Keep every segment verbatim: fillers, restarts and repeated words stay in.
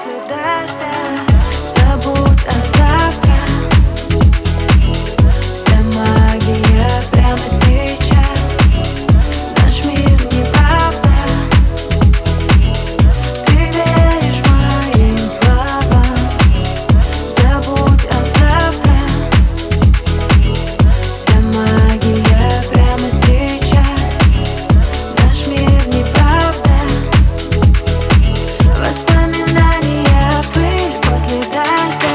после дождя. Забудь о завтра. Вся магия прямо сейчас. Наш мир неправда. Ты веришь моим словам. Забудь о завтра. Вся магия прямо сейчас. Наш мир неправда. Воспоминания, пыль после дождя.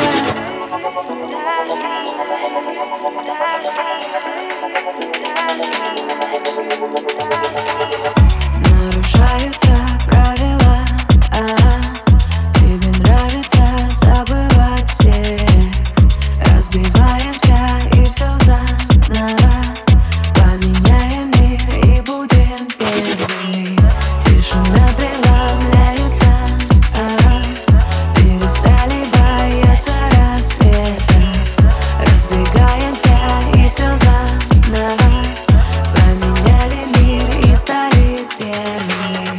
Нарушаются правила, а тебе нравится забывать всех. Разбиваемся и все заново. Поменяем мир и будем первыми. Тишина преломляется, а перестали бояться рассвета. Разбегаемся и все заново. Поменяли мир и стали первыми.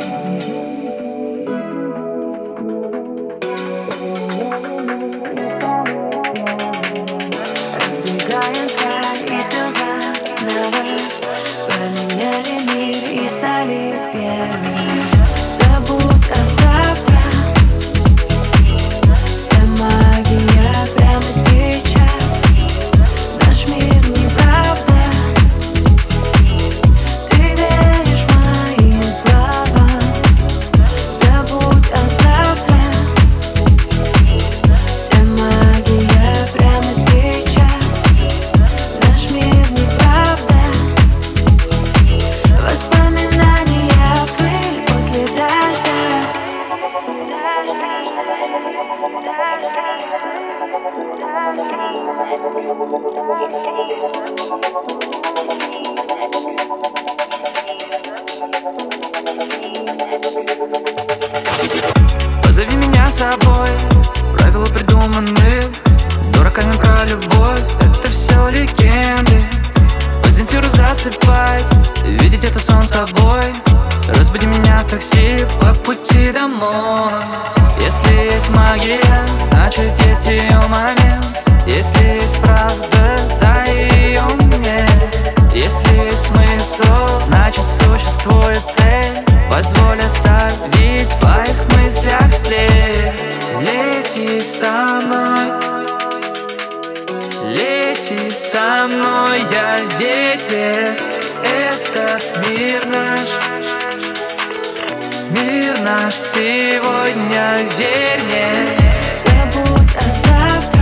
Разбегаемся и все заново. Поменяли мир и стали первыми. Забудь о завтра. Вся магия прямо сейчас. Наш мир неправда. Ты веришь моим словам. Забудь о завтра. Вся магия прямо сейчас. Наш мир неправда. Воспоминания, пыль после дождя. Позови меня с собой. Правила придуманы дураками про любовь. Это все легенды. По Земфиру засыпать, видеть это сон с тобой. Разбуди меня в такси по пути домой. Если есть магия, значит есть ее момент. Если есть правда, дай ее мне. Если есть смысл, значит существует цель. Позволь оставить в твоих мыслях след. Лети со мной, лети со мной, я ветер. Этот мир наш, мир наш сегодня, верь мне. Забудь о завтра.